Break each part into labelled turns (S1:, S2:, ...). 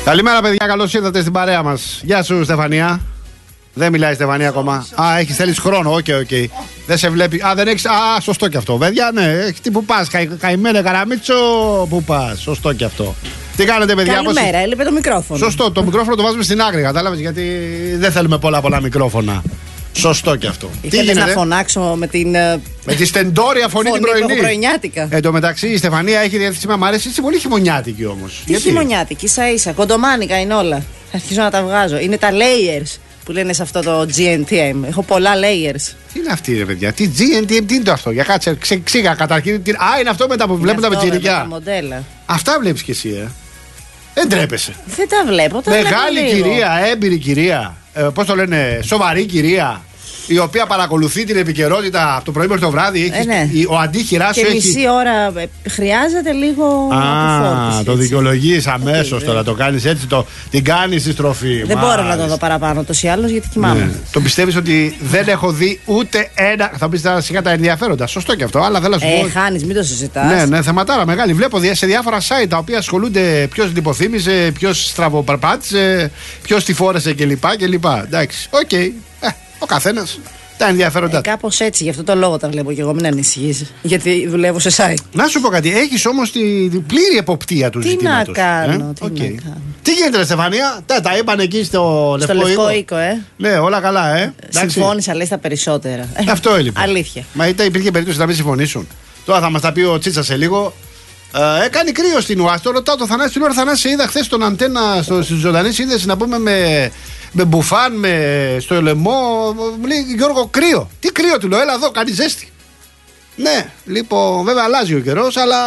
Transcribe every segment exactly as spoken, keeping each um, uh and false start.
S1: Καλημέρα, παιδιά, καλώς ήρθατε στην παρέα μας. Γεια σου, Στεφανία. Δεν μιλάει η Στεφανία ακόμα. Α, έχει θέλει χρόνο. Οκ, okay, οκ. Okay. Δεν σε βλέπει. Α, δεν έχει. Α, σωστό και αυτό. Παιδιά, ναι. Τι που πα. Καη, καημένε Καραμίτσο. Πού πα. Σωστό και αυτό. Τι κάνετε, παιδιά.
S2: Καλημέρα, πώς... έλειπε το μικρόφωνο.
S1: Σωστό. Το μικρόφωνο το βάζουμε στην άκρη. Κατάλαβε, γιατί δεν θέλουμε πολλά πολλά μικρόφωνα. Σωστό και αυτό.
S2: Ήθελες να φωνάξω με την.
S1: Με τη στεντόρια φωνή, φωνή την πρωινή.
S2: Πρωινιάτικα.
S1: Εν τω μεταξύ η Στεφανία έχει διαθέσιμα. Μ' αρέσει. Είσαι πολύ χειμωνιάτικη όμως.
S2: Τι χειμωνιάτικη, ίσα ίσα. Κοντομάνικα είναι όλα. Αρχίζω να τα βγάζω. Είναι τα layers που λένε σε αυτό το τζι εν τι εμ. Έχω πολλά layers.
S1: Τι είναι αυτή, ρε παιδιά. Τι τζι εν τι εμ, τι είναι το αυτό. Για κάτσε, ξήγα καταρχήν. Τι... Α, είναι αυτό μετά που βλέπουν τα πετσιρικιά. Αυτά βλέπει κι εσύ, ε. Δεν τρέπεσαι.
S2: Δεν τα βλέπω. Τα
S1: Μεγάλη
S2: βλέπω
S1: κυρία, έμπειρη κυρία. Ε, Πώς το λένε, σοβαρή κυρία. Η οποία παρακολουθεί την επικαιρότητα από το πρωί μέχρι το βράδυ. Έχεις,
S2: ε, ναι.
S1: Ο αντίχειράς σου
S2: έχει.
S1: Και μισή
S2: ώρα χρειάζεται λίγο.
S1: Α, το δικαιολογεί αμέσως τώρα. Το κάνεις έτσι, το, την κάνεις στη στροφή.
S2: Δεν μπορώ να το δω παραπάνω τόσο ή άλλως γιατί κοιμάμαι.
S1: Ναι. Το πιστεύεις ότι δεν έχω δει ούτε ένα. Θα πεις τώρα σιγά τα ενδιαφέροντα. Σωστό και αυτό, αλλά θέλω να σου πω.
S2: Ε, χάνεις, μην το συζητάς.
S1: Ναι, ναι, θεματάρα μεγάλη. Βλέπω σε διάφορα site τα οποία ασχολούνται ποιος λιποθύμησε, ποιος στραβοπαρπάτησε, ποιος τη φόρεσε κλπ. Εντάξει, οκ. Okay. Ο καθένας τα ενδιαφέροντα.
S2: Ε, κάπως έτσι, γι' αυτό το λόγο τα βλέπω και εγώ, μην ανησυχείς. Γιατί δουλεύω σε site.
S1: Να σου πω κάτι, έχεις όμως την τη πλήρη εποπτεία του
S2: τι
S1: ζητήματος.
S2: Τι να κάνω,
S1: ε?
S2: τι
S1: okay.
S2: να κάνω.
S1: Τι γίνεται, Στεφανία, τα, τα είπαν εκεί στο,
S2: στο
S1: Λευκό,
S2: Λευκό
S1: Οίκο.
S2: Οίκο, ε.
S1: Ναι, όλα καλά, ε.
S2: Συμφώνησα, λέει, στα περισσότερα.
S1: Αυτό έλειπε.
S2: Αλήθεια.
S1: Μα ήταν, υπήρχε περίπτωση να μην συμφωνήσουν. Τώρα θα μας τα πει ο Τσίτσα σε λίγο. Ε, έκανε κρύο στην Ουάστο. Ρωτάω το Θανάση, του λέω Θανάση, είδα χθες τον αντένα στη ζωντανή σύνδεση να πούμε με. Με μπουφάν, με στο λαιμό. Μου λέει Γιώργο, κρύο. Τι κρύο, του λέω, έλα εδώ, κάνει ζέστη. Ναι, λοιπόν, βέβαια αλλάζει ο καιρός, αλλά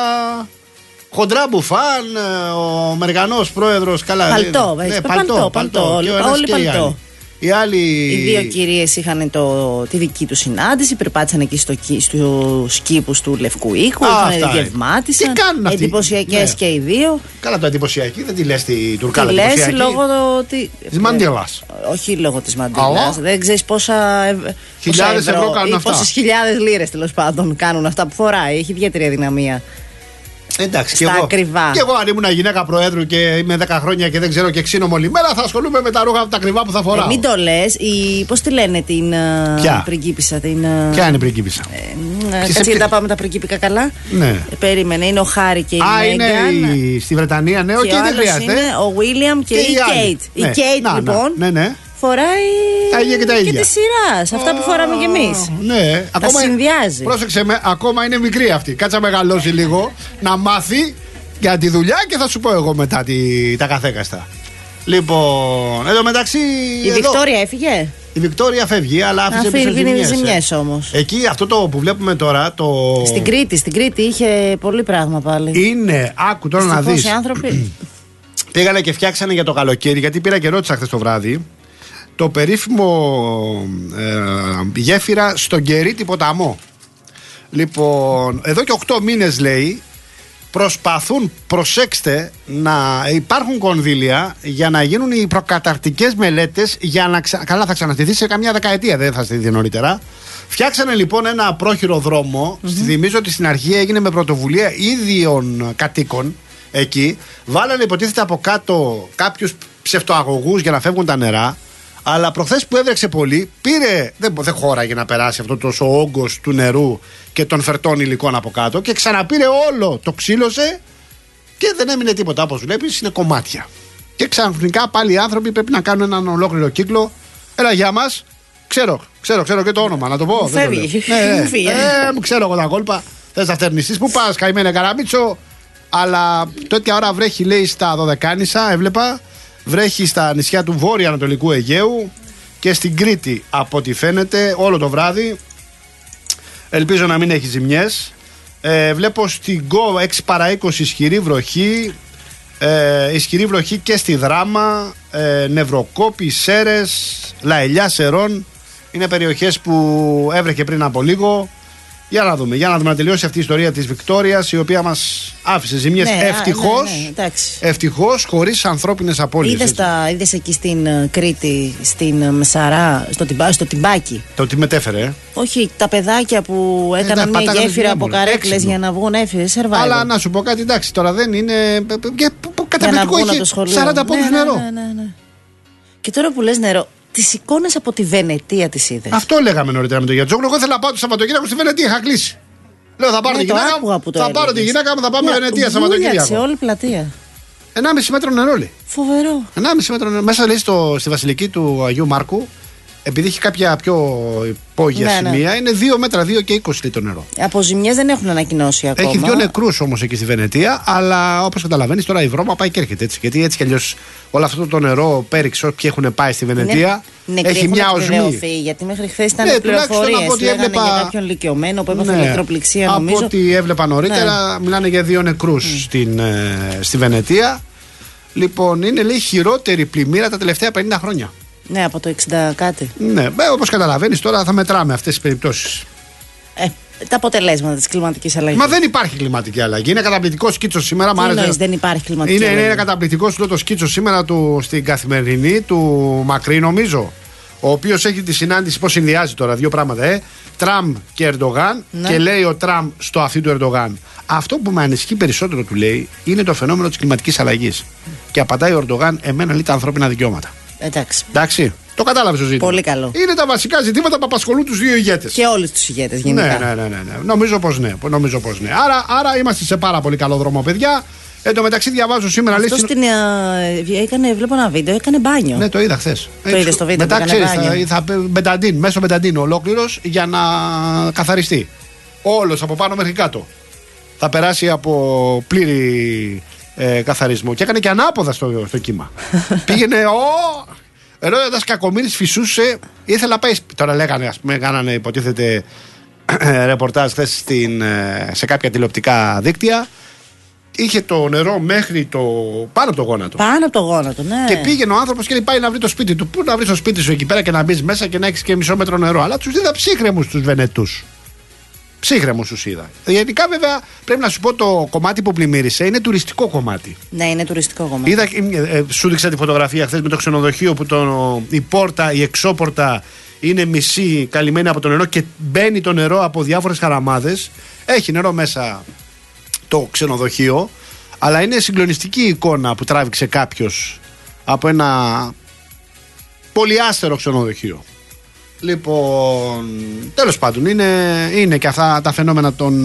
S1: χοντρά μπουφάν, ο Αμερικανός πρόεδρος. Καλά,
S2: παλτό,
S1: ναι,
S2: ναι,
S1: παλτό, παλτό, παλτό.
S2: Όλοι, όλοι παλτό.
S1: Οι, άλλοι...
S2: οι δύο κυρίες είχαν το, τη δική του συνάντηση, περπάτησαν εκεί στο, στους κήπους του Λευκού Οίκου, διευμάτισαν.
S1: Τι κάνουν αυτοί.
S2: Εντυπωσιακές ναι. Και οι δύο.
S1: Καλά, το εντυπωσιακή δεν τη λες τη Τουρκάλα.
S2: Τη λες λόγω το, τη,
S1: της μαντήλας.
S2: Όχι λόγω της μαντήλας. Δεν ξέρεις πόσα
S1: χιλιάδες ευρώ, ευρώ κάνουν αυτά.
S2: Πόσες χιλιάδες λίρες τέλος πάντων κάνουν αυτά που φοράει. Έχει ιδιαίτερη αδυναμία.
S1: Εντάξει,
S2: στα
S1: και εγώ,
S2: ακριβά.
S1: Και εγώ αν ήμουν γυναίκα προέδρου και είμαι δέκα χρόνια και δεν ξέρω και ξύνομαι όλη μέρα, θα ασχολούμαι με τα ρούχα τα ακριβά που θα φοράω.
S2: Ε, μην το λες, η... πώς τη λένε την
S1: Ποια?
S2: πριγκίπισσα. Την...
S1: Ποια είναι η πριγκίπισσα?
S2: Ε, Κάτσε γιατί τα πάμε τα πριγκίπικα καλά.
S1: Ναι.
S2: Ε, περίμενε, είναι ο Χάρη και η Μέγκαν.
S1: Α, είναι η... στη Βρετανία, ναι, και, και δεν χρειάζεται.
S2: Είναι ο Βίλιαμ και, και η Κέιτ. Η Κέιτ λοιπόν.
S1: Ναι, ναι.
S2: Φοράει
S1: τα ίδια και τα ίδια.
S2: Και τη σειρά. Αυτά που φοράμε κι εμείς.
S1: Ναι,
S2: τα
S1: ακόμα
S2: συνδυάζει.
S1: Πρόσεξε με, ακόμα είναι μικρή αυτή. Κάτσα μεγαλώσει λίγο, να μάθει για τη δουλειά και θα σου πω εγώ μετά τη, τα καθέκαστα. Λοιπόν, εδώ μεταξύ.
S2: Η εδώ, Βικτόρια έφυγε.
S1: Η Βικτόρια φεύγει, αλλά άφησε πίσω ζημιές.
S2: ζημιές όμως.
S1: Εκεί αυτό το που βλέπουμε τώρα. Το...
S2: Στην Κρήτη, στην Κρήτη είχε πολύ πράγμα πάλι.
S1: Είναι, άκου τώρα να δεις.
S2: Πόσοι άνθρωποι.
S1: Πήγανε και φτιάξανε για το καλοκαίρι, γιατί πήρα και ρώτησα χθες το βράδυ. Το περίφημο ε, γέφυρα στον Κερίτη ποταμό. Λοιπόν, εδώ και οκτώ μήνες λέει. Προσπαθούν, προσέξτε, να υπάρχουν κονδύλια για να γίνουν οι προκαταρκτικές μελέτες για να ξα... καλά θα ξαναστηθεί σε καμιά δεκαετία, δεν θα στηθεί νωρίτερα. Φτιάξανε λοιπόν ένα πρόχειρο δρόμο. Mm-hmm. Θυμίζω ότι στην αρχή έγινε με πρωτοβουλία ίδιων κατοίκων εκεί. Βάλανε υποτίθεται από κάτω κάποιους ψευτοαγωγούς για να φεύγουν τα νερά. Αλλά προχθές που έβρεξε πολύ, πήρε. Δεν, δεν χώραγε να περάσει αυτό τόσο όγκος του νερού και των φερτών υλικών από κάτω και ξαναπήρε όλο, το ξύλωσε και δεν έμεινε τίποτα. Όπως βλέπεις, είναι κομμάτια. Και ξαφνικά πάλι οι άνθρωποι πρέπει να κάνουν έναν ολόκληρο κύκλο. Έλα, γεια μας. Ξέρω, ξέρω, ξέρω και το όνομα, να το πω.
S2: Φεύγει.
S1: Ναι, ε, ξέρω εγώ τα κόλπα. Θες να φτερνιστείς, πού πας, καημένε Καραμίτσο. Αλλά τέτοια ώρα βρέχει, λέει, στα Δωδεκάνησα, έβλεπα. Βρέχει στα νησιά του βόρειο-ανατολικού Αιγαίου και στην Κρήτη από ό,τι φαίνεται όλο το βράδυ. Ελπίζω να μην έχει ζημιές. ε, Βλέπω στην Γκο έξι παρά είκοσι ισχυρή βροχή. ε, Ισχυρή βροχή και στη Δράμα, ε, Νευροκόπη, Σέρες, Λαελιά, Σερών. Είναι περιοχές που έβρεχε πριν από λίγο. Για να δούμε, για να δούμε να τελειώσει αυτή η ιστορία της Βικτόριας, η οποία μας άφησε ζημιές.
S2: Ναι,
S1: ευτυχώς,
S2: ναι, ναι,
S1: ευτυχώς χωρίς ανθρώπινες απώλειες.
S2: Είδες, τα, είδες εκεί στην Κρήτη, στην Μεσαρά, στο, τυμπά, στο Τυμπάκι.
S1: Το τι μετέφερε, ε?
S2: Όχι, τα παιδάκια που ε, έκαναν μια γέφυρα από καρέκλες για να βγουν έφυγες.
S1: Αλλά να σου πω κάτι, εντάξει, τώρα δεν είναι. Και κατεβαίνουν καταπληκτικό. Είχε σαράντα πόντους
S2: ναι,
S1: νερό.
S2: Ναι, ναι, ναι, ναι. Και τώρα που λες νερό, τις εικόνες από τη Βενετία τις είδες?
S1: Αυτό λέγαμε νωρίτερα με τον Γιατζόγλου. Εγώ ήθελα να πάω το Σαββατοκύριακο στη Βενετία, είχα κλείσει. Λέω θα πάρω
S2: ναι,
S1: τη γυναίκα μου. Θα πάρω τη γυναίκα μου, θα πάμε Βενετία Σαββατοκύριακο.
S2: Σε όλη πλατεία.
S1: ενάμιση μέτρο νερό λέει.
S2: Φοβερό.
S1: ενάμιση μέτρο νερό. Μέσα λέει στο, στη Βασιλική του Αγίου Μάρκου, επειδή έχει κάποια πιο υπόγεια ναι, σημεία, ναι. είναι δύο μέτρα, δύο και είκοσι λίτρο νερό.
S2: Από ζημιές δεν έχουν ανακοινώσει ακόμα.
S1: Έχει δύο νεκρούς όμως εκεί στη Βενετία, αλλά όπως καταλαβαίνεις τώρα η βρώμα πάει και έρχεται έτσι. Γιατί έτσι κι αλλιώς όλο αυτό το νερό πέριξε όποιοι έχουν πάει στη Βενετία.
S2: Είναι,
S1: έχει μια οσμή.
S2: Γιατί μέχρι χθες ήταν ναι, πληροφορίες. Λέγανε έβλεπα... για κάποιον ηλικιωμένο που έπαθε ναι, ηλεκτροπληξία νομίζω.
S1: Από ό,τι έβλεπα νωρίτερα, ναι. μιλάνε για δύο νεκρούς mm. στην, ε, στη Βενετία. Λοιπόν, είναι λέει χειρότερη πλημμύρα τα τελευταία πενήντα χρόνια.
S2: Ναι, από το εξήντα κάτι.
S1: Ναι, όπως καταλαβαίνεις τώρα θα μετράμε αυτές τις περιπτώσεις.
S2: Ε, τα αποτελέσματα της κλιματικής αλλαγής.
S1: Μα δεν υπάρχει κλιματική αλλαγή. Είναι καταπληκτικό σκίτσο σήμερα.
S2: Τι εννοείς, δεν υπάρχει κλιματική
S1: είναι,
S2: αλλαγή?
S1: Είναι καταπληκτικό το σκίτσο σήμερα του, στην Καθημερινή του Μακρύ, νομίζω. Ο οποίος έχει τη συνάντηση, πώς συνδυάζει τώρα δύο πράγματα, ε. Τραμπ και Ερντογάν. Ναι. Και λέει ο Τραμπ στο αυτί του Ερντογάν. Αυτό που με ανησυχεί περισσότερο, του λέει, είναι το φαινόμενο της κλιματικής αλλαγής. Mm. Και απαντάει ο Ερντογάν, εμένα λέει τα ανθρώπινα δικαιώματα.
S2: Εντάξει.
S1: Εντάξει. Το κατάλαβε το ζήτημα.
S2: Πολύ καλό.
S1: Είναι τα βασικά ζητήματα που απασχολούν τους δύο ηγέτες.
S2: Και όλους τους ηγέτες γενικά.
S1: Ναι, ναι, ναι, ναι, ναι. Νομίζω πως ναι. Νομίζω πως ναι. Άρα, άρα είμαστε σε πάρα πολύ καλό δρόμο, παιδιά. Εν τω μεταξύ, διαβάζω σήμερα.
S2: Αυτό
S1: λέει,
S2: στην, ε, έκανε, βλέπω ένα βίντεο, έκανε μπάνιο.
S1: Ναι, το είδα χθες.
S2: Το είδε στο βίντεο.
S1: Μετά ξέρεις, θα, θα μπεταντίν, μέσω μπεταντίν ολόκληρος για να καθαριστεί. Όλος από πάνω μέχρι κάτω. Θα περάσει από πλήρη ε, καθαρισμό. Και έκανε και ανάποδα στο, στο κύμα. Πήγαινε. Ο, ενώ ένας κακομοίρης φυσούσε, ήθελε να πάει. Τώρα λέγανε, ας πούμε, κάνανε υποτίθεται ρεπορτάζ χθες σε κάποια τηλεοπτικά δίκτυα. Είχε το νερό μέχρι το. Πάνω από το γόνατο.
S2: Πάνω από το γόνατο, ναι.
S1: Και πήγαινε ο άνθρωπος και λέει: πάει να βρει το σπίτι του. Πού να βρει το σπίτι σου εκεί πέρα και να μπει μέσα και να έχει και μισό μέτρο νερό. Αλλά τους είδα ψύχρεμους τους Βενετούς. Ψύχρεμους τους είδα. Γενικά, βέβαια, πρέπει να σου πω το κομμάτι που πλημμύρισε είναι τουριστικό κομμάτι.
S2: Ναι, είναι τουριστικό κομμάτι.
S1: Είδα, ε, σου δείξα τη φωτογραφία χθες με το ξενοδοχείο που το, η πόρτα, η εξώπορτα είναι μισή καλυμμένη από το νερό και μπαίνει το νερό από διάφορες χαραμάδες. Έχει νερό μέσα το ξενοδοχείο, αλλά είναι συγκλονιστική η εικόνα που τράβηξε κάποιος από ένα πολυάστερο ξενοδοχείο. Λοιπόν, τέλος πάντων, είναι, είναι και αυτά τα φαινόμενα των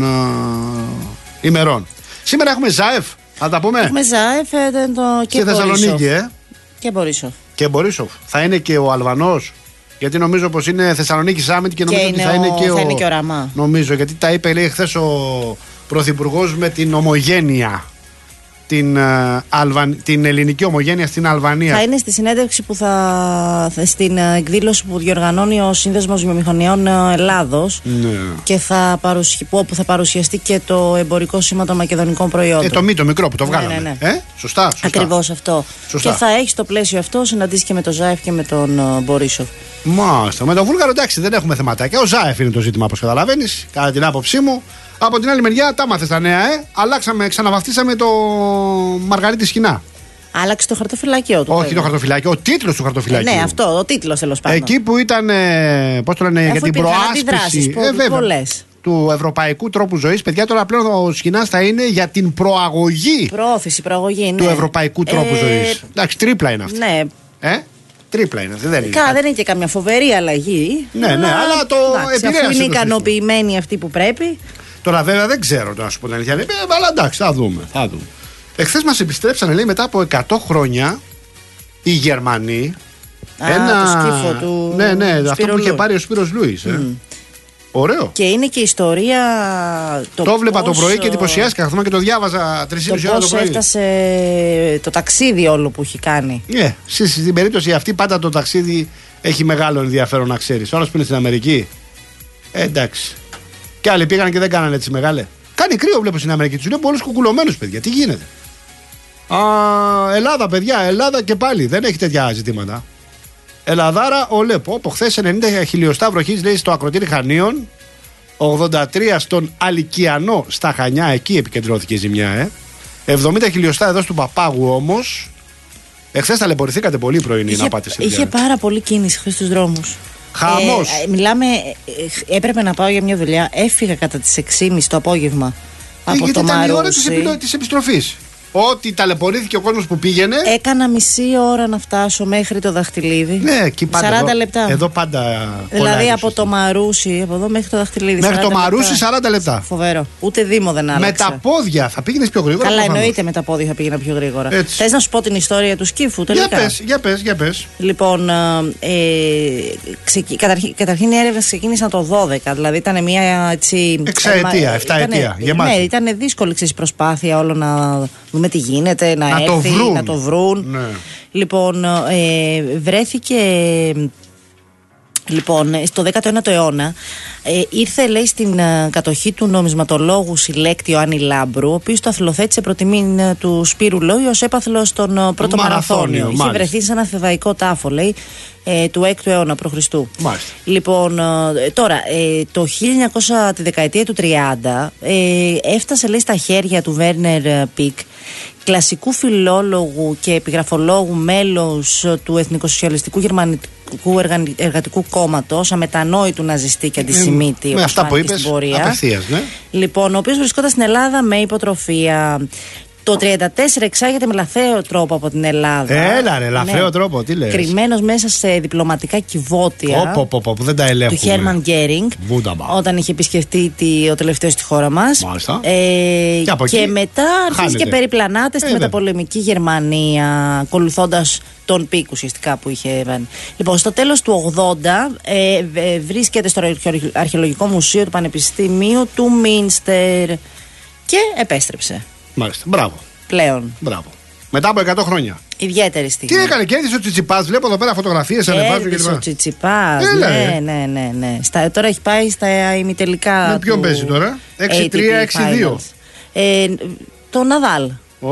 S1: uh, ημερών. Σήμερα έχουμε ΖΑΕΦ, θα τα πούμε.
S2: Έχουμε ΖΑΕΦ το... και,
S1: και Θεσσαλονίκη, ε.
S2: Και Μπορισόφ.
S1: Και Μπορισόφ. Θα είναι και ο Αλβανός. Γιατί νομίζω πως είναι Θεσσαλονίκη Σάμιτ και νομίζω και ότι θα, ο... είναι και
S2: θα
S1: ο...
S2: είναι και ο Ραμά.
S1: Νομίζω, γιατί τα είπε, λέει, χθες ο Πρωθυπουργός με την ομογένεια. Την, uh, Αλβαν... την ελληνική ομογένεια στην Αλβανία.
S2: Θα είναι στη συνέντευξη που θα. στην εκδήλωση που διοργανώνει ο Σύνδεσμος Βιομηχανιών Ελλάδος.
S1: Ναι.
S2: Και θα παρουσι... όπου θα παρουσιαστεί και το εμπορικό σήμα των μακεδονικών προϊόντων.
S1: Ε, το μη, το μικρό που το βγάλαμε.
S2: Ναι, ναι, ναι.
S1: Ε, σωστά, σωστά.
S2: Ακριβώς αυτό.
S1: Σωστά.
S2: Και θα έχει στο πλαίσιο αυτό συναντήσει και με τον Ζάεφ και με τον uh, Μπορισόφ.
S1: Μάλιστα. Με τον Βούλγαρο, εντάξει, δεν έχουμε θεματάκια. Ο Ζάεφ είναι το ζήτημα, όπως καταλαβαίνεις, κατά την άποψή μου. Από την άλλη μεριά, τα μάθες τα νέα, ε. Αλλάξαμε, ξαναβαφτίσαμε το Μαργαρίτη Σκηνά.
S2: Άλλαξε το χαρτοφυλάκιο του.
S1: Όχι
S2: βέβαια.
S1: Το χαρτοφυλάκιο, ο τίτλος του χαρτοφυλάκιου.
S2: Ε, ναι, αυτό, ο τίτλος τέλος πάντων.
S1: Εκεί που ήταν. Ε, πώς το λένε,
S2: Αφού
S1: για την προάσπιση.
S2: Ε, βέβαια, πολλές.
S1: Του ευρωπαϊκού τρόπου ζωής. Παιδιά, τώρα πλέον ο Σκηνάς θα είναι για την προαγωγή.
S2: Προώθηση, προαγωγή, ναι.
S1: Του ευρωπαϊκού τρόπου ε, ζωής. Εντάξει, τρίπλα είναι αυτή.
S2: Ναι.
S1: Ε? Τρίπλα είναι, δεν είναι.
S2: Κα, δεν είναι και καμιά φοβερή αλλαγή.
S1: Ναι, ναι, αλλά, αλλά το επηρέασε.
S2: Αφού είναι ικανοποιημένοι αυτοί που πρέπει.
S1: Τώρα βέβαια δεν ξέρω να σου πω την αλήθεια, αλλά εντάξει, θα δούμε. Θα δούμε. Εχθές μας επιστρέψανε, λέει, μετά από εκατό χρόνια οι Γερμανοί.
S2: Α, ένα... το σκύφο του.
S1: Ναι, ναι,
S2: Σπύρο
S1: αυτό που είχε πάρει ο Σπύρος Λούις. Ε. Mm. Ωραίο.
S2: Και είναι και η ιστορία.
S1: Το, το έβλεπα πόσο... το πρωί και εντυπωσιάστηκα. Καθόμουν και το διάβαζα τρεις και μισή ώρα το πρωί.
S2: Πώς έφτασε το ταξίδι όλο που έχει κάνει.
S1: Ναι, yeah. Στην περίπτωση αυτή πάντα το ταξίδι έχει μεγάλο ενδιαφέρον, να ξέρεις. Όλος που είναι στην Αμερική. Ε, εντάξει. Και άλλοι πήγαν και δεν κάνανε έτσι μεγάλε. Κάνει κρύο, βλέπω στην Αμερική. Τους βλέπω όλους κουκουλωμένους, παιδιά. Τι γίνεται. Α, Ελλάδα, παιδιά, Ελλάδα και πάλι. Δεν έχει τέτοια ζητήματα. Ελλαδάρα, ολέ. Από χθες ενενήντα χιλιοστά βροχής, λέει, στο ακροτήρι Χανίων. ογδόντα τρία στον Αλικιανό στα Χανιά. Εκεί επικεντρώθηκε η ζημιά, ε. εβδομήντα χιλιοστά εδώ στον Παπάγου όμως. Εχθές ταλαιπωρηθήκατε πολύ πρωινή είχε, να πάτε σε
S2: Είχε πάρα πολύ κίνηση χθες στους δρόμους.
S1: Χαμός.
S2: Ε, μιλάμε, ε, έπρεπε να πάω για μια δουλειά. Έφυγα κατά τις έξι και μισή το απόγευμα. Από
S1: γιατί
S2: το
S1: ήταν
S2: Μαρούσι.
S1: η ώρα της, επιλο... της επιστροφής. ότι ταλαιπωρήθηκε ο κόσμος που πήγαινε.
S2: Έκανα μισή ώρα να φτάσω μέχρι το Δαχτυλίδι.
S1: Ναι, εκεί πάντα.
S2: σαράντα
S1: εδώ,
S2: λεπτά.
S1: Εδώ πάντα.
S2: Δηλαδή από το Μαρούσι, από εδώ μέχρι το Δαχτυλίδι.
S1: Μέχρι το Μαρούσι λεπτά. σαράντα λεπτά.
S2: Φοβερό. Ούτε Δήμο δεν άλλαξε.
S1: Με τα πόδια θα πήγαινε πιο γρήγορα.
S2: Καλά, εννοείται με τα πόδια θα πήγαινα πιο γρήγορα. Θες να σου πω την ιστορία του σκύφου, τελικά?
S1: Για πες, για πες, για πες.
S2: Λοιπόν, ε, ξεκι... καταρχήν, καταρχήν οι έρευνες ξεκίνησαν το δώδεκα, δηλαδή ήταν μια έτσι.
S1: Εξαετία, εφταετία.
S2: Ναι, ήταν δύσκολη η προσπάθεια όλο να δούμε τι γίνεται, να,
S1: να
S2: έρθει,
S1: το βρουν.
S2: να το βρουν.
S1: Ναι.
S2: Λοιπόν, ε, βρέθηκε. Λοιπόν, στο δέκατο ένατο αιώνα ε, ήρθε, λέει, στην ε, κατοχή του νομισματολόγου συλλέκτη Ιωάννη Λάμπρου, ο οποίος το αθλοθέτησε προ τιμήν ε, του Σπύρου Λόγιου ως έπαθλος στον ε, πρώτο μαραθώνιο. Είχε βρεθεί σε ένα θεδαϊκό τάφο, λέει, ε, του έκτου αιώνα π.Χ. Λοιπόν, ε, τώρα, ε, το χίλια εννιακόσια, τη δεκαετία του τριάντα, ε, έφτασε, λέει, στα χέρια του Βέρνερ Πικ, κλασικού φιλόλογου και επιγραφολόγου, μέλος του Εθνικοσοσιαλιστικού Γερμανικού Εργατικού Κόμματος, αμετανόητου ναζιστή και αντισημίτη,
S1: με αυτά που είπες, απευθείας, ναι.
S2: Λοιπόν, ο οποίος βρισκόταν στην Ελλάδα με υποτροφία. Το τριάντα τέσσερα εξάγεται με λαθρέο τρόπο από την Ελλάδα.
S1: Έλα ρε, λαθρέο ναι. τρόπο, τι λες.
S2: Κρυμμένος μέσα σε διπλωματικά κυβότια.
S1: Οπ, οπ, οπ, που δεν τα ελέγχουμε.
S2: Του Χέρμαν Γκέρινγκ. Όταν είχε επισκεφτεί τη, ο τελευταίος στη χώρα μας.
S1: Μάλιστα.
S2: Ε, και, και μετά αρχίζει και περιπλανάται στη
S1: ε,
S2: μεταπολεμική Γερμανία, ακολουθώντας τον Πικ ουσιαστικά που είχε. Λοιπόν, στο τέλος του ογδόντα ε, ε, βρίσκεται στο Αρχαιολογικό Μουσείο του Πανεπιστημίου του Μίνστερ και επέστρεψε.
S1: Μάλιστα. Μπράβο.
S2: Πλέον.
S1: Μπράβο. Μετά από εκατό χρόνια.
S2: Ιδιαίτερη στιγμή.
S1: Τι έκανε, κέρδισε ο Τσιτσιπάς. Βλέπω εδώ πέρα φωτογραφίες.
S2: Κέρδισε ο Τσιτσιπάς. Ναι, ναι, ναι, ναι. Στα, τώρα έχει πάει στα ημιτελικά.
S1: Με ποιον παίζει τώρα? έξι τρία έξι δύο.
S2: Ε, τον Ναδάλ.
S1: Oh.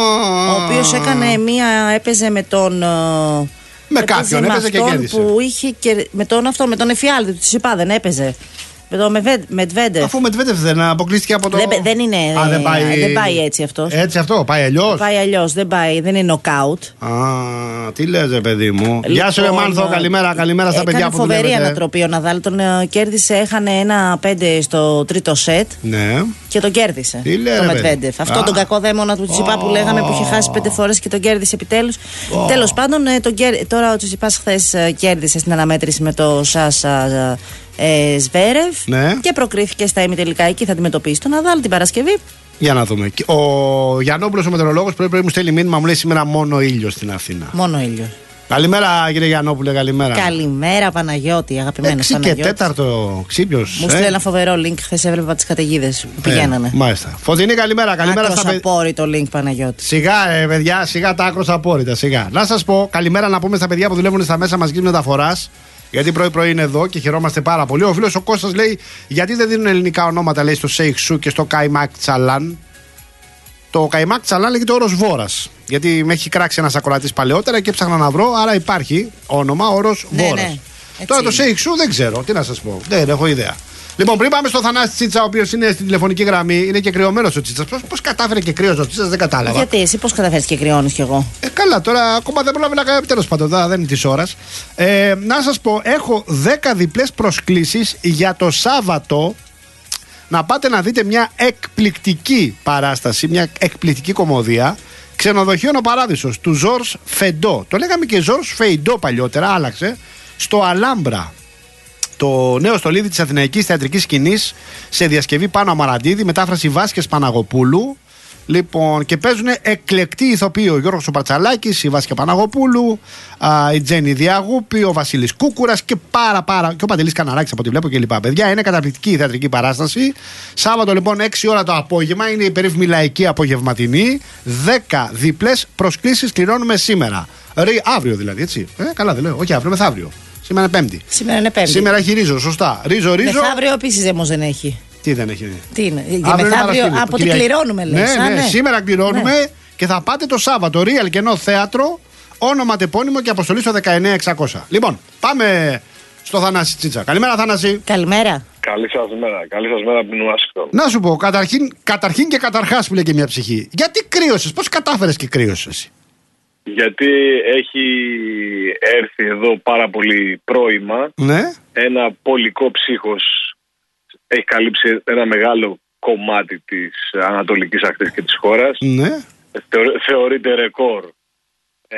S2: Ο οποίος έκανε μία. Έπαιζε με τον.
S1: Με κάποιον, έπαιζε και κέρδισε.
S2: Που είχε και, με τον αυτό, με τον εφιάλτη του Τσιτσιπά δεν έπαιζε. Με το Μετβέντεφ.
S1: Αφού ο Μετβέντεφ δεν αποκλείστηκε από το.
S2: Δεν, δεν είναι.
S1: Α, δεν, πάει...
S2: δεν πάει έτσι αυτό.
S1: Έτσι αυτό, πάει αλλιώς.
S2: Πάει αλλιώς, δεν πάει, δεν είναι νοκάουτ.
S1: Α, τι λες, ρε παιδί μου. Λοιπόν, γεια σου, Εμάνθο, καλημέρα, καλημέρα στα παιδιά που δουλεύετε.
S2: Έκανε φοβερή ανατροπή ο Ναδάλ. Τον uh, κέρδισε, έχανε ένα πέντε στο τρίτο σετ.
S1: Ναι.
S2: Και τον κέρδισε.
S1: Τι λέει,
S2: το Μετβέντεφ. Αυτό ah. τον κακό δαίμονα του Τσιτσιπά oh. που λέγαμε που είχε χάσει πέντε φορές και τον κέρδισε επιτέλους. Oh. Τέλος πάντων, ε, τον κέρ... τώρα ο Τσιτσιπάς χθες ε, κέρδισε στην αναμέτρηση με το Σάσα. Ε, Ε, Σβέρεφ
S1: ναι.
S2: και προκρίθηκε στα ημιτελικά. Εκεί θα αντιμετωπίσει τον Ναδάλ την Παρασκευή.
S1: Για να δούμε. Ο Γιαννόπουλος, ο μετεωρολόγος, πρωί-πρωί μου στέλνει μήνυμα, μου λέει σήμερα μόνο ήλιος στην Αθήνα.
S2: Μόνο ήλιο.
S1: Καλημέρα, κύριε Γιαννόπουλε, καλημέρα.
S2: Καλημέρα, Παναγιώτη, αγαπημένος Παναγιώτη.
S1: έξι και τέταρτο ξύπνιος.
S2: Μου στείλε ε? ένα φοβερό link. Χθες έβλεπα τις καταιγίδες που πηγαίνανε.
S1: Ε, μάλιστα. Φωτεινή, καλημέρα. Καλημέρα
S2: άκρος στα απόρριτο link, Παναγιώτη.
S1: Σιγά, ε, παιδιά, σιγά τα άκρος απόρριτα. Σιγά. Να σας πω, καλημέρα να πούμε στα παιδιά που δουλεύουν στα μέσα μαζικής μεταφοράς. Γιατί πρωί-πρωί είναι εδώ και χαιρόμαστε πάρα πολύ. Ο φίλος ο Κώστας λέει: γιατί δεν δίνουν ελληνικά ονόματα, λέει, στο Σέιχ Σου και στο Καϊμάκ Τσαλάν. Το Καϊμάκ Τσαλάν λέγεται όρος Βόρας. Γιατί με έχει κράξει ένας ακροατής παλαιότερα και ψάχνα να βρω, άρα υπάρχει όνομα όρος
S2: ναι,
S1: Βόρας.
S2: Ναι,
S1: τώρα το Σέιχ Σου δεν ξέρω, τι να σας πω. Δεν έχω ιδέα. Λοιπόν, πριν πάμε στο Θανάση Τσίτσα, ο οποίος είναι στην τηλεφωνική γραμμή, είναι και κρυωμένος ο Τσίτσας. Πώς, πώς κατάφερε και κρύος ο Τσίτσας, δεν κατάλαβα.
S2: Γιατί εσύ πώς καταφέρεις και κρυώνεις κι εγώ.
S1: Ε, καλά, τώρα ακόμα δεν πρόλαβε να κάνει. Τέλος πάντων, δεν είναι της ώρας. Ε, να σας πω, έχω δέκα διπλές προσκλήσεις για το Σάββατο. Να πάτε να δείτε μια εκπληκτική παράσταση, μια εκπληκτική κομμωδία. Ξενοδοχείο ο Παράδεισος του Ζορς Φεντό. Το λέγαμε και Ζορς Φεϊντό παλιότερα, άλλαξε. Στο Αλάμπρα. Το νέο στολίδι της αθηναϊκής θεατρικής σκηνής σε διασκευή Πάνο Αμαραντίδη, μετάφραση Βάσκες Παναγοπούλου. Λοιπόν, και παίζουν εκλεκτοί ηθοποιοί. Ο Γιώργος ο Παρτσαλάκης, η Βάσια Παναγοπούλου, α, η Τζέννη Διαγούπη, ο Βασίλης Κούκουρας και πάρα πάρα. Και ο Παντελής Καναράκης από ό,τι βλέπω και λοιπά. Παιδιά, είναι καταπληκτική η θεατρική παράσταση. Σάββατο λοιπόν έξι ώρα το απόγευμα, είναι η περίφημη λαϊκή απογευματινή. δέκα διπλές προσκλήσεις κληρώνουμε σήμερα. Ρι, αύριο δηλαδή, έτσι. Ε, καλά δεν λέω. Όχι αύριο, μεθαύριο. Σήμερα είναι Πέμπτη.
S2: Σήμερα είναι Πέμπτη.
S1: Σήμερα έχει ρίζο, σωστά. Ρίζο, ρίζο.
S2: Μεθαύριο επίσης όμως δεν έχει.
S1: Τι δεν έχει.
S2: Τι είναι. Για μεθαύριο από τι κληρώνουμε, λες.
S1: Ναι, ναι, ναι, σήμερα κληρώνουμε ναι. Και θα πάτε το Σάββατο. Real Κενό Θέατρο, όνομα τεπώνυμο και αποστολή στο δεκαεννιά εξακόσια. Λοιπόν, πάμε στο Θανάση Τσίτσα. Καλημέρα, Θανάση.
S2: Καλημέρα.
S3: Καλή σας μέρα. Καλή σας μέρα από την Ουάσιγκτον.
S1: Να σου πω, καταρχήν, καταρχήν και καταρχάς που λέει και μια ψυχή. Γιατί κρύωσες, πώς κατάφερες και κρύωσες εσύ?
S3: Γιατί έχει έρθει εδώ πάρα πολύ πρόημα.
S1: Ναι.
S3: Ένα πολικό ψύχος έχει καλύψει ένα μεγάλο κομμάτι της ανατολικής ακτής και της χώρας.
S1: Ναι.
S3: θεωρείται ρεκόρ ε,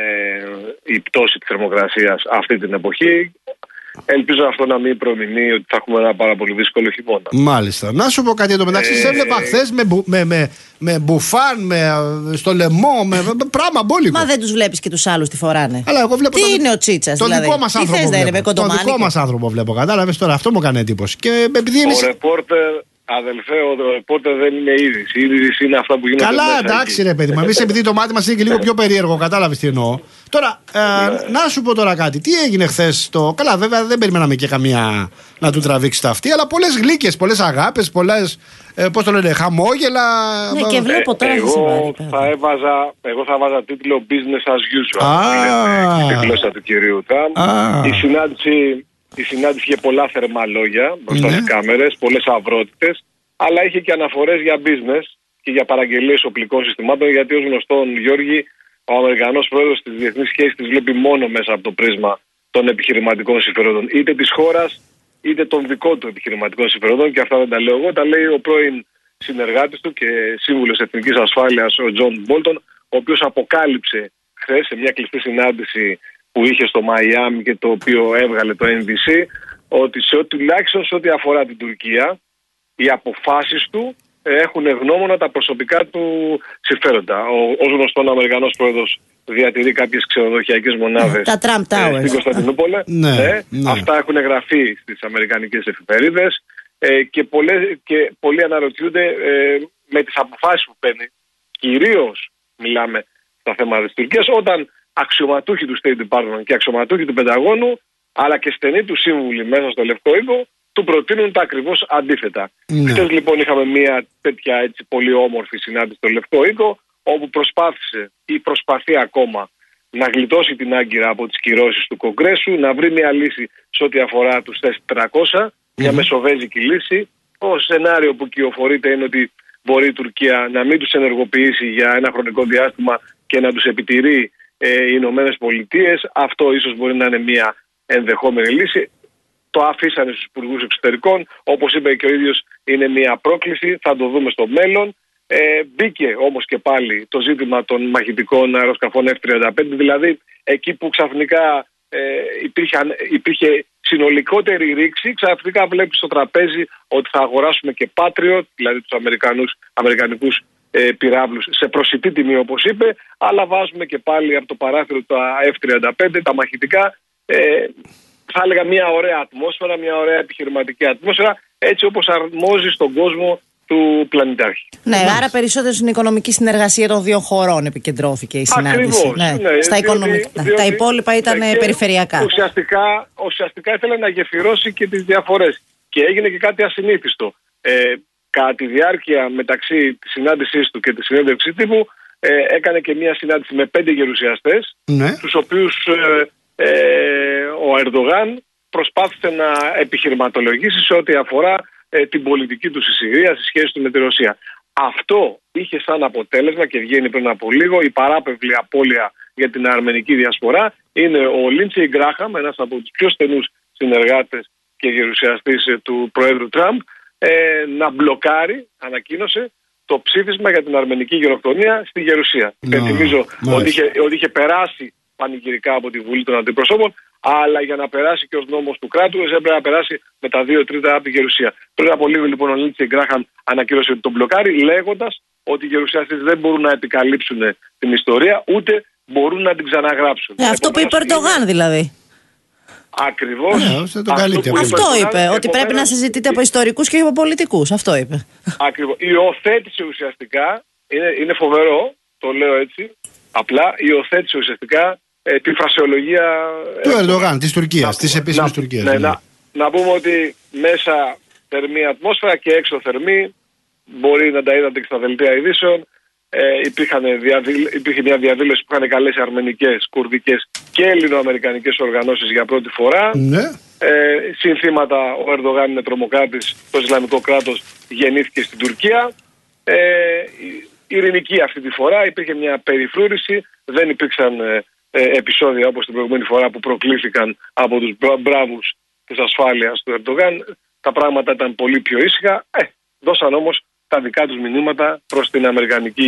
S3: η πτώση της θερμοκρασίας αυτή την εποχή. Ελπίζω αυτό να μην προμηνύει ότι θα έχουμε ένα πάρα πολύ δύσκολο χειμώνα.
S1: Μάλιστα. Να σου πω κάτι εδώ μεταξύ. Ε... Σε έβλεπα χθες με, με, με, με μπουφάν, με, στο λαιμό, με, με πράγμα μπόλικο.
S2: Μα δεν τους βλέπεις και τους άλλους τι φοράνε.
S1: Αλλά εγώ βλέπω.
S2: Τι
S1: τον,
S2: είναι ο Τσίτσας,
S1: τον
S2: δηλαδή.
S1: Δικό μας άνθρωπο.
S2: Τι θες να είναι, με
S1: τον δικό μας άνθρωπο βλέπω. Κατάλαβες τώρα, αυτό μου έκανε εντύπωση. Και επειδή εμείς...
S3: Ο ρεπόρτερ, αδελφέ, ο ρεπόρτερ δεν είναι είδηση. Η είδηση είναι αυτά που γίνονται.
S1: Καλά,
S3: μέσα
S1: εντάξει,
S3: εκεί.
S1: ρε παιδί μου. Εμείς επειδή το μάτι μας είναι και λίγο πιο περίεργο, κατάλαβες τι εννοώ. Τώρα, ε, ναι. να σου πω τώρα κάτι. Τι έγινε χθες το. Καλά, βέβαια δεν περιμέναμε και καμία να του τραβήξει τα αυτή, αλλά πολλές γλύκες, πολλές αγάπες, πολλές. Ε, πώς το λένε, χαμόγελα.
S2: Ναι, και βλέπω τώρα
S3: ε,
S2: εγώ,
S3: θα θα έβαζα, εγώ θα βάζα τίτλο Business as usual.
S1: Ah.
S3: Στη γλώσσα του κυρίου Τραμπ.
S1: Ah.
S3: Η συνάντηση. Η συνάντηση είχε πολλά θερμά λόγια μπροστά στις κάμερες, πολλές αυρότητες, αλλά είχε και αναφορές για business και για παραγγελίες οπλικών συστημάτων, γιατί ως γνωστόν, Γιώργη, ο Αμερικανός πρόεδρος της διεθνής σχέσης τις βλέπει μόνο μέσα από το πρίσμα των επιχειρηματικών συμφερόντων, είτε της χώρας είτε των δικών του επιχειρηματικών συμφερόντων, και αυτά δεν τα λέω εγώ, τα λέει ο πρώην συνεργάτης του και σύμβουλος εθνικής ασφάλειας, ο Τζον Μπόλτον, ο οποίος αποκάλυψε χθες σε μια κλειστή συνάντηση που είχε στο Μαϊάμι και το οποίο έβγαλε το Εν Μπι Σι, ότι σε ό,τι τουλάχιστον σε ό,τι αφορά την Τουρκία, οι αποφάσεις του έχουν γνώμονα τα προσωπικά του συμφέροντα. Ο, ως γνωστόν, ο Αμερικανός πρόεδρος διατηρεί κάποιες ξενοδοχειακές μονάδες
S2: τα Trump Towers
S3: στην Κωνσταντινούπολη.
S1: ναι,
S3: ναι,
S1: ναι.
S3: Αυτά έχουν γραφεί στις αμερικανικές εφημερίδες ε, και, πολλές, και πολλοί αναρωτιούνται ε, με τις αποφάσεις που παίρνει. Κυρίως μιλάμε στα θέματα της Τουρκίας, όταν αξιωματούχοι του State Department και αξιωματούχοι του Πενταγώνου, αλλά και στενοί του σύμβουλοι μέσα στο Λευκό Οίκο, του προτείνουν τα ακριβώς αντίθετα.
S1: Ναι.
S3: Χθες λοιπόν είχαμε μια τέτοια έτσι πολύ όμορφη συνάντηση στο Λευκό Οίκο, όπου προσπάθησε ή προσπαθεί ακόμα να γλιτώσει την Άγκυρα από τις κυρώσεις του Κογκρέσου, να βρει μια λύση σε ό,τι αφορά τους ες τετρακόσια, mm-hmm. μια μεσοβέζικη λύση. Το σενάριο που κυοφορείται είναι ότι μπορεί η Τουρκία να μην τους ενεργοποιήσει για ένα χρονικό διάστημα και να τους επιτηρεί ε, οι Ηνωμένες Πολιτείες. Αυτό ίσως μπορεί να είναι μια ενδεχόμενη λύση. Το αφήσανε στους υπουργούς εξωτερικών. Όπως είπε και ο ίδιος, είναι μια πρόκληση. Θα το δούμε στο μέλλον. Ε, μπήκε όμως και πάλι το ζήτημα των μαχητικών αεροσκαφών εφ τριάντα πέντε. Δηλαδή εκεί που ξαφνικά ε, υπήρχε, υπήρχε συνολικότερη ρήξη, ξαφνικά βλέπεις στο τραπέζι ότι θα αγοράσουμε και Patriot, δηλαδή τους Αμερικανούς, αμερικανικούς ε, πυράβλους σε προσιτή τιμή όπως είπε, αλλά βάζουμε και πάλι από το παράθυρο τα εφ τριάντα πέντε, τα μαχητικά. Ε, θα έλεγα μια ωραία ατμόσφαιρα, μια ωραία επιχειρηματική ατμόσφαιρα, έτσι όπως αρμόζει στον κόσμο του πλανητάρχη.
S2: Ναι, άρα άρα περισσότερο στην οικονομική συνεργασία των δύο χωρών επικεντρώθηκε η συνάντηση.
S3: Ακριβώς,
S2: ναι.
S3: ναι,
S2: Στα
S3: διότι,
S2: οικονομικά.
S3: διότι,
S2: τα υπόλοιπα ήταν
S3: ναι,
S2: περιφερειακά.
S3: Ουσιαστικά, ουσιαστικά ήθελε να γεφυρώσει και τις διαφορές. Και έγινε και κάτι ασυνήθιστο. Ε, κατά τη διάρκεια μεταξύ της συνάντησής του και της συνέντευξής τύπου, ε, έκανε και μια συνάντηση με πέντε γερουσιαστές,
S1: ναι.
S3: τους οποίους ε, ε, ο Ερντογάν προσπάθησε να επιχειρηματολογήσει σε ό,τι αφορά ε, την πολιτική του στη Συρία, στη σχέση του με τη Ρωσία. Αυτό είχε σαν αποτέλεσμα, και βγαίνει πριν από λίγο, η παράπευλη απώλεια για την αρμενική διασπορά. Είναι ο Λίντσεϊ Γκράχαμ, ένας από τους πιο στενούς συνεργάτες και γερουσιαστής ε, του Προέδρου Τραμπ, ε, να μπλοκάρει, ανακοίνωσε, το ψήφισμα για την αρμενική γενοκτονία στη Γερουσία. No, Θυμίζω ότι είχε, ότι είχε περάσει πανηγυρικά από τη Βουλή των Αντιπροσώπων, αλλά για να περάσει και ως νόμος του κράτους έπρεπε να περάσει με τα δύο τρίτα από τη Γερουσία. Πριν από λίγο λοιπόν ο Λίντσεϊ Γκράχαμ ανακοίνωσε ότι τον μπλοκάρει, λέγοντας ότι οι γερουσιαστές δεν μπορούν να επικαλύψουν την ιστορία, ούτε μπορούν να την ξαναγράψουν.
S2: Ε, αυτό που είπε ο Ερντογάν δηλαδή.
S3: Ακριβώς.
S1: Ε, αυτό το αυτό,
S2: που αυτό είπε, ότι επομένως, πρέπει να συζητείτε από ιστορικούς και από πολιτικούς. Αυτό είπε.
S3: Ακριβώς. Υιοθέτησε ουσιαστικά, είναι, είναι φοβερό, το λέω έτσι, απλά υιοθέτησε ουσιαστικά ε, τη φρασεολογία
S1: του ε, Ερντογάν, της Τουρκίας, της επίσημης Τουρκίας.
S3: Ναι,
S1: ναι.
S3: να, να πούμε ότι μέσα θερμή ατμόσφαιρα και έξω θερμή, μπορεί να τα είδατε και στα δελτία ειδήσεων. Ε, διαδήλ, υπήρχε μια διαδήλωση που είχαν καλέσει αρμενικές, κουρδικές και ελληνοαμερικανικές οργανώσεις για πρώτη φορά.
S1: Ναι.
S3: Ε, συνθήματα, ο Ερντογάν είναι τρομοκράτης, το Ισλαμικό κράτος γεννήθηκε στην Τουρκία. Ε, ειρηνική αυτή τη φορά, υπήρχε μια περιφρούρηση, δεν υπήρξαν ε, ε, επεισόδια όπως την προηγούμενη φορά που προκλήθηκαν από τους μπράβους της ασφάλειας του Ερντογάν. Τα πράγματα ήταν πολύ πιο ήσυχα. Ε, δώσαν όμως τα δικά τους μηνύματα προς την αμερικανική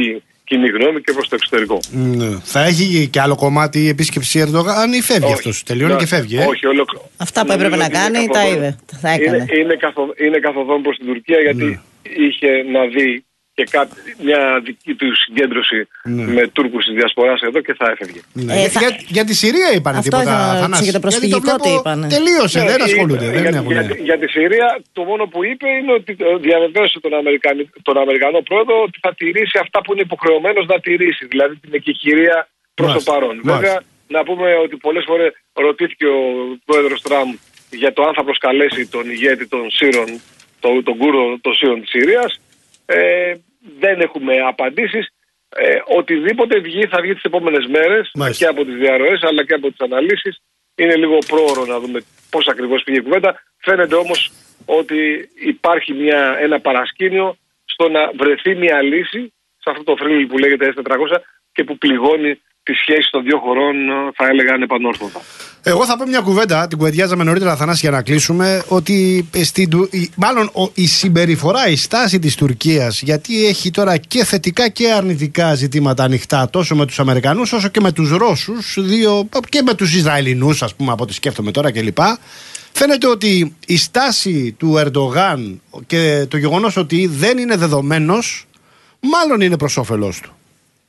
S3: κοινή γνώμη και προς το εξωτερικό.
S1: Mm, θα έχει και άλλο κομμάτι η επίσκεψη Ερντογάν ή φεύγει αυτός? Τελειώνει ναι, και φεύγει. Ε?
S3: Όχι, ολοκ...
S2: Αυτά που έπρεπε να κάνει τα είδε. Θα έκανε.
S3: Είναι, είναι, καθοδ... είναι καθοδόν προς την Τουρκία γιατί mm. είχε να δει και κάτι, μια δική του συγκέντρωση ναι. με Τούρκους της Διασποράς εδώ και θα έφευγε.
S1: Ναι. Ε, θα... για, για τη Συρία είπανε
S2: αυτό
S1: τίποτα,
S2: Θανάση? Για το προσφυγικό τι είπανε?
S1: Τελείωσε, ναι, δεν ασχολούνται.
S3: Για,
S1: δεν
S3: για,
S1: έχουν...
S3: για, για τη Συρία το μόνο που είπε είναι ότι διαβεβαίωσε τον, Αμερικανο, τον Αμερικανό πρόεδρο ότι θα τηρήσει αυτά που είναι υποχρεωμένος να τηρήσει, δηλαδή την εκεχηρία προς το παρόν. Μάλιστα. Βέβαια, να πούμε ότι πολλές φορές ρωτήθηκε ο πρόεδρος Τραμπ για το αν θα προσκαλέσει τον ηγέτη των Σύρων, τον, τον Κούρδο των Σύρων της Συρίας. Ε, δεν έχουμε απαντήσεις. Ε, οτιδήποτε βγει θα βγει τις επόμενες μέρες. Μάλιστα. Και από τις διαρροές αλλά και από τις αναλύσεις. Είναι λίγο πρόωρο να δούμε πώς ακριβώς πήγε η κουβέντα. Φαίνεται όμως ότι υπάρχει μια, ένα παρασκήνιο στο να βρεθεί μια λύση σε αυτό το θρύλι που λέγεται ες τετρακόσια και που πληγώνει τις σχέσεις των δύο χωρών, θα έλεγα, ανεπανόρθωτα.
S1: Εγώ θα πω μια κουβέντα, την κουβεντιάζαμε νωρίτερα, Θανάση, για να κλείσουμε, ότι στην, μάλλον η συμπεριφορά, η στάση της Τουρκίας, γιατί έχει τώρα και θετικά και αρνητικά ζητήματα ανοιχτά, τόσο με τους Αμερικανούς όσο και με τους Ρώσους, δύο, και με τους Ισραηλινούς, ας πούμε, από ό,τι σκέφτομαι τώρα κλπ. Φαίνεται ότι η στάση του Ερντογάν και το γεγονός ότι δεν είναι δεδομένος, μάλλον είναι προς όφελός του.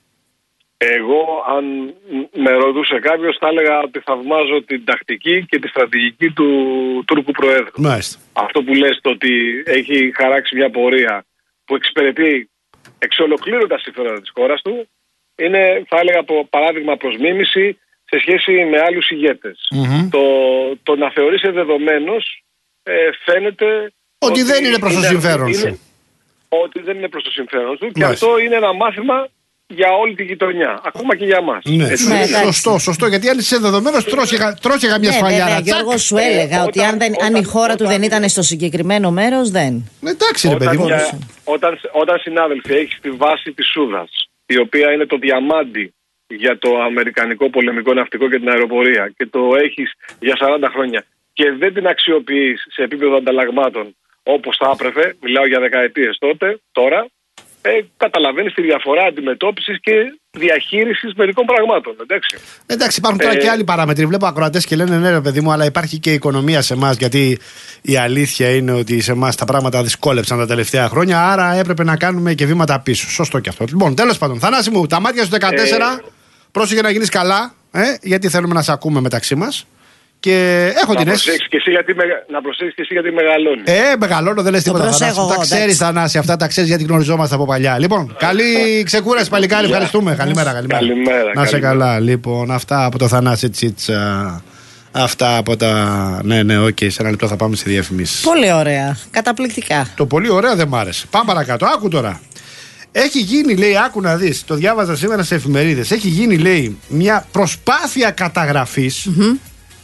S3: Εγώ, αν με ρωτούσε κάποιος, θα έλεγα ότι θαυμάζω την τακτική και τη στρατηγική του Τούρκου Προέδρου.
S1: Μάλιστα.
S3: Αυτό που λες, το ότι έχει χαράξει μια πορεία που εξυπηρετεί εξ ολοκλήρου τα συμφέροντα της χώρας του, είναι, θα έλεγα, το παράδειγμα προς μίμηση σε σχέση με άλλους ηγέτες. Mm-hmm. Το, το να θεωρείσαι δεδομένος ε, φαίνεται
S1: ότι, ότι δεν είναι προς το συμφέρον σου.
S3: Ότι δεν είναι προς το συμφέρον σου. Και αυτό είναι ένα μάθημα για όλη τη γειτονιά, ακόμα και για μας.
S1: Ναι, ναι, σωστό, σωστό. Γιατί αν είσαι δεδομένος, τρώσιγα μια σφαλιάρα.
S2: Ναι, Γιώργο, σου έλεγα ότι αν, δεν, αν η χώρα του δεν ήταν στο συγκεκριμένο μέρος, δεν.
S1: Εντάξει, ρε παιδί μου.
S3: Όταν, όταν συνάδελφοι, έχεις τη βάση της Σούδας, η οποία είναι το διαμάντι για το αμερικανικό πολεμικό ναυτικό και την αεροπορία, και το έχεις για σαράντα χρόνια και δεν την αξιοποιείς σε επίπεδο ανταλλαγμάτων όπως θα έπρεπε, μιλάω για δεκαετίες τότε, τώρα. Ε, καταλαβαίνεις τη διαφορά αντιμετώπισης και διαχείρισης μερικών πραγμάτων. Εντάξει,
S1: εντάξει υπάρχουν τώρα ε, και άλλοι παράμετροι. Βλέπω ακροατές και λένε ναι, ρε παιδί μου, αλλά υπάρχει και οικονομία σε εμάς. Γιατί η αλήθεια είναι ότι σε εμάς τα πράγματα δυσκόλεψαν τα τελευταία χρόνια. Άρα έπρεπε να κάνουμε και βήματα πίσω. Σωστό και αυτό. Λοιπόν, τέλος πάντων, Θανάση μου, τα μάτια σου δεκατέσσερα. Ε, πρόσεχε να γίνεις καλά, ε, γιατί θέλουμε να σε ακούμε μεταξύ μας. Και έχω
S3: να
S1: την αίσθηση.
S3: Να προσέξεις και εσύ γιατί μεγαλώνει.
S1: Ε, μεγαλώνω, δεν λες τίποτα. Τα ξέρεις, Θανάση, αυτά τα ξέρεις γιατί γνωριζόμαστε από παλιά. Λοιπόν, καλή ξεκούραση, παλικάρι. Ευχαριστούμε. Καλημέρα, καλημέρα.
S3: Καλημέρα.
S1: Να σε καλά. Λοιπόν, αυτά από το Θανάση Τσίτσα. Αυτά από τα. Ναι, ναι, οκ. Okay. Σε ένα λεπτό θα πάμε σε διαφημίσεις.
S2: Πολύ ωραία. Καταπληκτικά.
S1: Το πολύ ωραία δεν μ' άρεσε. Πάμε παρακάτω. Άκου τώρα. Έχει γίνει, λέει, άκου να δεις. Το διάβαζα σήμερα σε εφημερίδες. Έχει γίνει, λέει, μια προσπάθεια καταγραφής. Mm-hmm.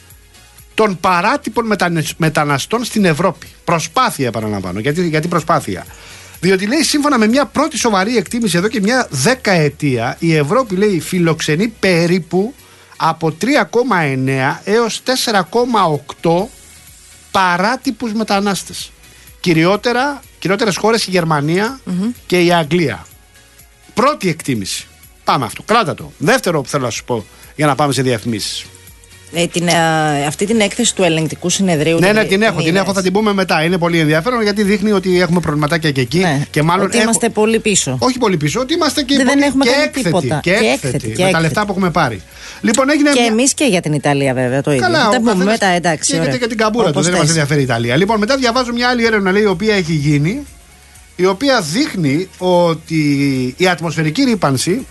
S1: των παράτυπων μεταναστών στην Ευρώπη. Προσπάθεια, επαναλαμβάνω. Γιατί, γιατί προσπάθεια. Διότι, λέει, σύμφωνα με μια πρώτη σοβαρή εκτίμηση εδώ και μια δεκαετία, η Ευρώπη, λέει, φιλοξενεί περίπου από τρία κόμμα εννέα έως τέσσερα κόμμα οκτώ παράτυπους μετανάστες. Κυριότερα, κυριότερες χώρες η Γερμανία mm-hmm. και η Αγγλία. Πρώτη εκτίμηση. Πάμε αυτό. Κράτα το. Δεύτερο που θέλω να σου πω για να πάμε σε διαφημίσεις.
S2: Ε, την, α, αυτή την έκθεση του ελεγκτικού συνεδρίου.
S1: Ναι, ναι, την έχω, την έχω, θα την πούμε μετά. Είναι πολύ ενδιαφέρον γιατί δείχνει ότι έχουμε προβληματάκια και εκεί.
S2: Ναι,
S1: και μάλλον
S2: ότι είμαστε έχω... πολύ πίσω.
S1: Όχι πολύ πίσω, ότι είμαστε και,
S2: δεν
S1: πολύ...
S2: έχουμε
S1: και έκθετοι. Και, και έκθετοι. Με τα λεφτά που έχουμε πάρει. Λοιπόν, έγινε
S2: και
S1: μια...
S2: εμείς και για την Ιταλία, βέβαια, το ίδιο.
S1: Καλά,
S2: τα πούμε μετά, εντάξει.
S1: Και, και την καμπούρα του, δεν μας ενδιαφέρει η Ιταλία. Λοιπόν, μετά διαβάζω μια άλλη έρευνα, λέει, η οποία έχει γίνει, η οποία δείχνει ότι η ατμοσφαιρική ρύπανση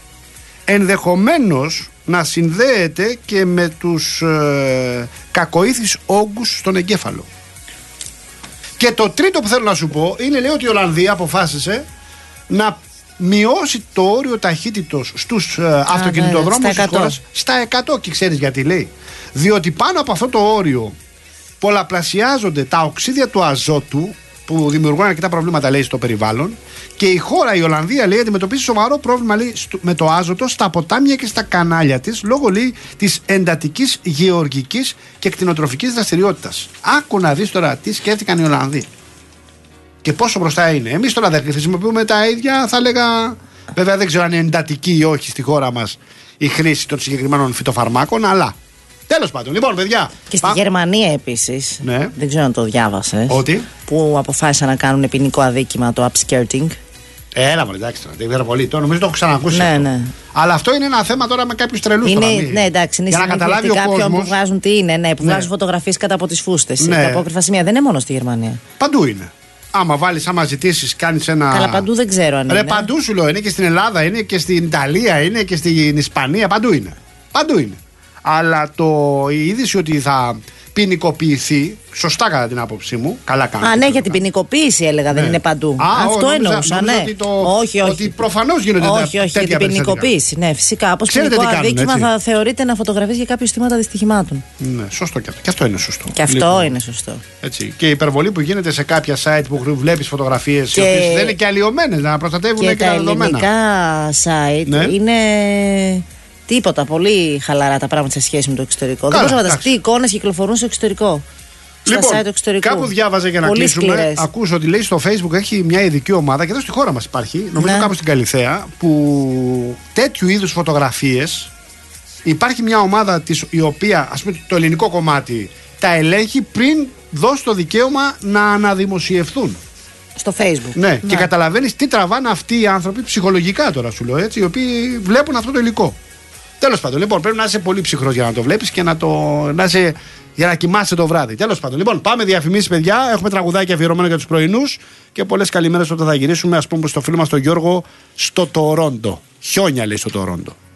S1: ενδεχομένως να συνδέεται και με τους ε, κακοήθεις όγκους στον εγκέφαλο. Και το τρίτο που θέλω να σου πω είναι, λέει, ότι η Ολλανδία αποφάσισε να μειώσει το όριο ταχύτητος στους ε, αυτοκινητοδρόμους της χώρας στα εκατό. Και ξέρεις γιατί, λέει? Διότι πάνω από αυτό το όριο πολλαπλασιάζονται τα οξύδια του αζότου που δημιουργούν αρκετά προβλήματα, λέει, στο περιβάλλον, και η χώρα, η Ολλανδία, λέει, αντιμετωπίζει σοβαρό πρόβλημα, λέει, με το άζωτο στα ποτάμια και στα κανάλια της, λόγω, λέει, της εντατικής γεωργικής και κτηνοτροφικής δραστηριότητας. Άκου να δεις τώρα τι σκέφτηκαν οι Ολλανδοί και πόσο μπροστά είναι. Εμείς τώρα δεν χρησιμοποιούμε τα ίδια, θα έλεγα, Βέβαια δεν ξέρω αν είναι εντατική ή όχι στη χώρα μας η χρήση των συγκεκριμένων φυτοφαρμάκων, αλλά τέλος πάντων. Λοιπόν, παιδιά.
S2: Και στη πά... Γερμανία επίσης.
S1: Ναι.
S2: Δεν ξέρω αν το διάβασες.
S1: Ότι.
S2: Που αποφάσισαν να κάνουν ποινικό αδίκημα το upskirting.
S1: Έλα, μωρέ, εντάξει, δεν ξέρω πολύ. Το νομίζω το έχω ξανακούσει.
S2: Ναι,
S1: αυτό.
S2: ναι.
S1: Αλλά αυτό είναι ένα θέμα τώρα με κάποιους τρελούς.
S2: Είναι,
S1: τώρα, μη...
S2: ναι, εντάξει, είναι
S1: για να καταλάβει ο
S2: κάποιον
S1: κόσμος.
S2: που βγάζουν τι είναι, ναι, που
S1: ναι.
S2: βγάζουν φωτογραφίες κάτω από τις φούστες.
S1: Ναι.
S2: Τα απόκριφα σημεία. Δεν είναι μόνο στη Γερμανία.
S1: Παντού είναι. Άμα βάλεις, άμα ζητήσεις, κάνεις ένα.
S2: Καλά, παντού δεν ξέρω αν
S1: Ρε,
S2: είναι.
S1: παντού σου λέω. Είναι και στην Ελλάδα, είναι και στην Ιταλία, είναι και στην Ισπανία. Παντού είναι. Παντού είναι. Αλλά το, η είδηση ότι θα ποινικοποιηθεί, σωστά κατά την άποψή μου, καλά κάνει.
S2: Α, ναι, για την ποινικοποίηση έλεγα, ναι. Δεν είναι παντού.
S1: Α,
S2: αυτό
S1: νόμιζα,
S2: εννοούσα,
S1: νόμιζα
S2: ναι.
S1: Ότι το,
S2: όχι, όχι.
S1: Ότι προφανώς γίνονται
S2: όχι,
S1: τέτοια
S2: όχι, για την ποινικοποίηση. Ναι, φυσικά. Όπως ποινικό αδίκημα θα θεωρείται να φωτογραφείς για κάποιους θύματα δυστυχημάτων.
S1: Ναι, σωστό και αυτό. Και αυτό είναι σωστό.
S2: Και αυτό λοιπόν, είναι σωστό.
S1: Έτσι. Και η υπερβολή που γίνεται σε κάποια site που βλέπεις φωτογραφίες και... οι οποίες δεν είναι και αλλοιωμένες να προστατεύουν και, και τα, τα δεδομένα.
S2: Και τα ελληνικά site ναι. είναι. Τίποτα, πολύ χαλαρά τα πράγματα σε σχέση με το εξωτερικό. Καλά, δεν μπορούσα να φανταστεί τι εικόνες κυκλοφορούν στο εξωτερικό.
S1: Λοιπόν,
S2: στα site του εξωτερικού.
S1: Κάπου διάβαζα για να πολύ κλείσουμε. Σκληρές. Ακούσω ότι λέει στο Facebook έχει μια ειδική ομάδα και εδώ στη χώρα μας υπάρχει, νομίζω ναι. κάπου στην Καλιθέα, που τέτοιου είδους φωτογραφίες υπάρχει μια ομάδα της, η οποία, ας πούμε, το ελληνικό κομμάτι τα ελέγχει πριν δώσει το δικαίωμα να αναδημοσιευθούν.
S2: Στο Facebook.
S1: Ναι, ναι. Και καταλαβαίνεις τι τραβάνε αυτοί οι άνθρωποι ψυχολογικά τώρα, σου λέω έτσι, οι οποίοι βλέπουν αυτό το υλικό. Τέλος πάντων, λοιπόν, πρέπει να είσαι πολύ ψυχρός για να το βλέπεις και να, το, να είσαι, για να κοιμάσαι το βράδυ. Τέλος πάντων, λοιπόν, πάμε διαφημίσεις, παιδιά. Έχουμε τραγουδάκι αφιερωμένο για τους πρωινούς και πολλές καλημέρες όταν θα γυρίσουμε, ας πούμε, στο φίλο μας τον Γιώργο στο Τορόντο. Χιόνια λέει στο Τορόντο.